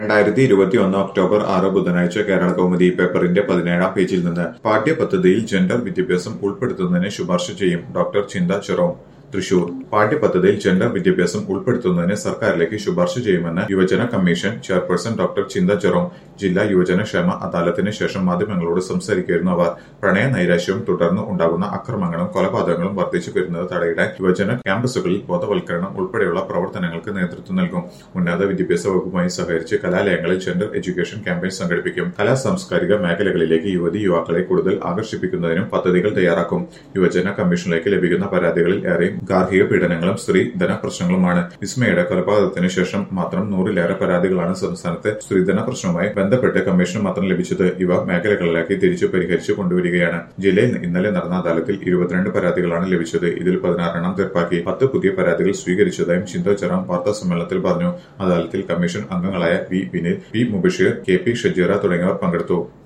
2021 October 6 ബുധനാഴ്ച കേരള കൗമുദി പേപ്പറിന്റെ 17-ാം പേജിൽ നിന്ന് പാഠ്യപദ്ധതിയിൽ ജെൻഡർ വിദ്യാഭ്യാസം ഉൾപ്പെടുത്തുന്നതിന് ശുപാർശ ചെയ്യും ഡോക്ടർ ചിന്ത ചെറോം. തൃശൂർ പാഠ്യപദ്ധതിയിൽ ജെൻഡർ വിദ്യാഭ്യാസം ഉൾപ്പെടുത്തുന്നതിന് സർക്കാരിലേക്ക് ശുപാർശ ചെയ്യുമെന്ന് യുവജന കമ്മീഷൻ ചെയർപേഴ്സൺ ഡോക്ടർ ചിന്ത ചെറോം ജില്ലാ യുവജന ക്ഷേമ അദാലത്തിന് ശേഷം മാധ്യമങ്ങളോട് സംസാരിക്കുകയായിരുന്നു അവർ. പ്രണയ നൈരാശ്യവും തുടർന്ന് ഉണ്ടാകുന്ന അക്രമങ്ങളും കൊലപാതകങ്ങളും വർദ്ധിച്ചു വരുന്നത് തടയിടാൻ യുവജന ക്യാമ്പസുകളിൽ ബോധവൽക്കരണം ഉൾപ്പെടെയുള്ള പ്രവർത്തനങ്ങൾക്ക് നേതൃത്വം നൽകും. ഉന്നത വിദ്യാഭ്യാസ വകുപ്പുമായി സഹകരിച്ച് കലാലയങ്ങളിൽ ജെൻഡർ എഡ്യൂക്കേഷൻ ക്യാമ്പയിൻ സംഘടിപ്പിക്കും. കലാ സാംസ്കാരിക മേഖലകളിലേക്ക് യുവതി-യുവാക്കളെ കൂടുതൽ ആകർഷിപ്പിക്കുന്നതിനും പദ്ധതികൾ തയ്യാറാക്കും. യുവജന കമ്മീഷനിലേക്ക് ലഭിക്കുന്ന പരാതികളിൽ ഏറെയും ഗാർഹിക പീഡനങ്ങളും സ്ത്രീധന പ്രശ്നങ്ങളുമാണ്. വിസ്മയുടെ കൊലപാതകത്തിന് ശേഷം മാത്രം 100-ലേറെ പരാതികളാണ് സംസ്ഥാനത്ത് സ്ത്രീധന പ്രശ്നവുമായി ബന്ധപ്പെട്ട് കമ്മീഷന് മാത്രം ലഭിച്ചത്. ഇവ മേഖലകളിലാക്കി തിരിച്ചു പരിഹരിച്ചു കൊണ്ടുവരികയാണ്. ജില്ലയിൽ ഇന്നലെ നടന്ന അദാലത്തിൽ 22 പരാതികളാണ് ലഭിച്ചത്. ഇതിൽ 16 തീർപ്പാക്കി. 10 പുതിയ പരാതികൾ സ്വീകരിച്ചതായും ചിന്ത ചെറോം വാർത്താസമ്മേളനത്തിൽ പറഞ്ഞു. അദാലത്തിൽ കമ്മീഷൻ അംഗങ്ങളായ V Vinil, P Mubashir, K P Shajeera തുടങ്ങിയവർ പങ്കെടുത്തു.